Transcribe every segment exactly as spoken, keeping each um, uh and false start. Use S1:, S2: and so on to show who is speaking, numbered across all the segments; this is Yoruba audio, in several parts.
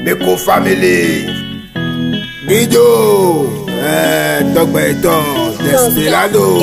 S1: Beko family, Guido, eh, Dogba Eton, Desperado.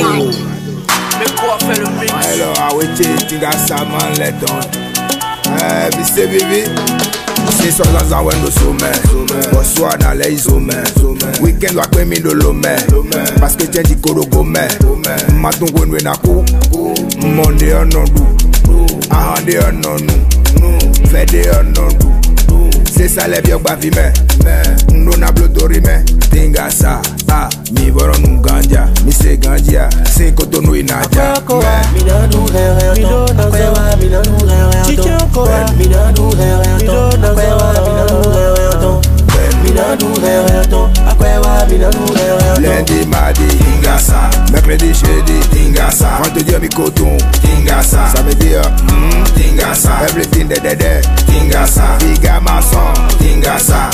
S1: Alors, I will take Tinga Saman Leton. Eh, Mister Bibi, c'est sur la zone de sommet. Bonsoir dans les sommets. Weekend doit être mis de l'homme. Parce que tiens, du coro gomme. Maton gwen wenako. Monde en non dou. Ahande en non nou. Fede en non dou. C'est ça les vieux bavimè. Nous n'avons dorime. Tinga sa. Ah, mi voron nous ganja. Mi se ganja. C'est koto nous inaja.
S2: Mi na nou re re ton. Akwewa mi na nou re re ton. Mi na nou re re ton. Akwewa mi na nou re re ton. Mi na nou re re ton. Akwewa mi na nou re re ton.
S1: Lundi, mardi, tinga sa. Mercredi, jeudi, tinga sa. Vendredi, mi coton, tinga sa. Ça veut dire, mm, tinga sa. Everything de de de, tinga sa. Biga maçon, tinga sa.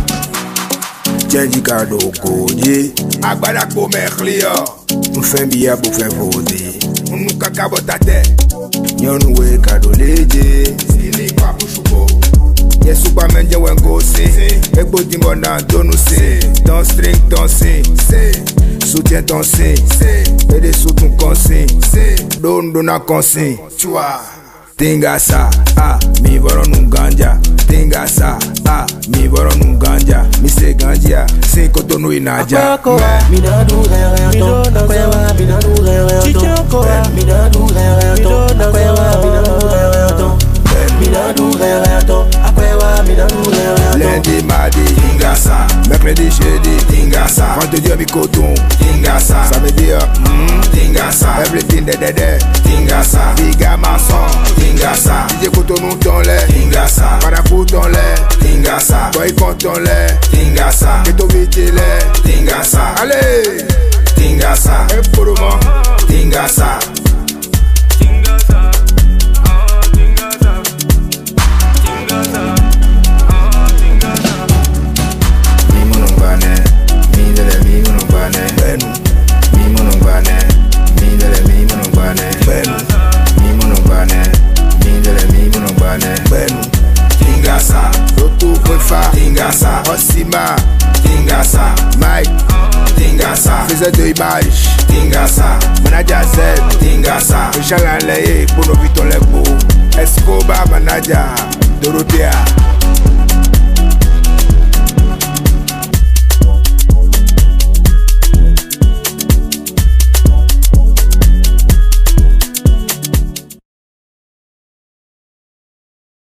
S1: Tchenji kado koji. Agbada ko merclio. M'fait bien pour faire voter. Nous kaka botate. Yon we kado leje. Sili kwa pushuko. Yes, Superman, je wen go si. Ek boti mbona donu si. Ton string, ton si. Soutien ton si. Et des sous ton consi. Don dona consi. Chua. Tinga sa, ah, mi voron un ganja. Tinga sa, ah, mi voron un ganja. Mi se ganja, se koto no inaja.
S2: Mi na nou re re ton. Akwewa mi na nou re re ton. Mi na nou re re ton. Akwewa mi na nou re re ton. Mi na nou re re ton. Akwewa mi na nou re re ton.
S1: Lundi, mardi, tinga sa. Mercredi, jeudi, tinga sa. Vendredi, mi coton, tinga sa. Ça veut dire, mm, tinga sa. Everything de de de, tinga sa. Biga maçon, tinga sa. D J koto nou ton le, tinga sa. Parakou ton le, tinga sa. Boy konton le, tinga sa. Keto viti le, tinga sa. Allez, tinga sa. E poroman, tinga sa. Tingasa, Osima, Tingasa, Mike, Tingasa, faiseur de image, Tingasa, manager Z, Tingasa, Richard Lanley, pour nos vitons les beaux, Escobar, manager, Dorothea.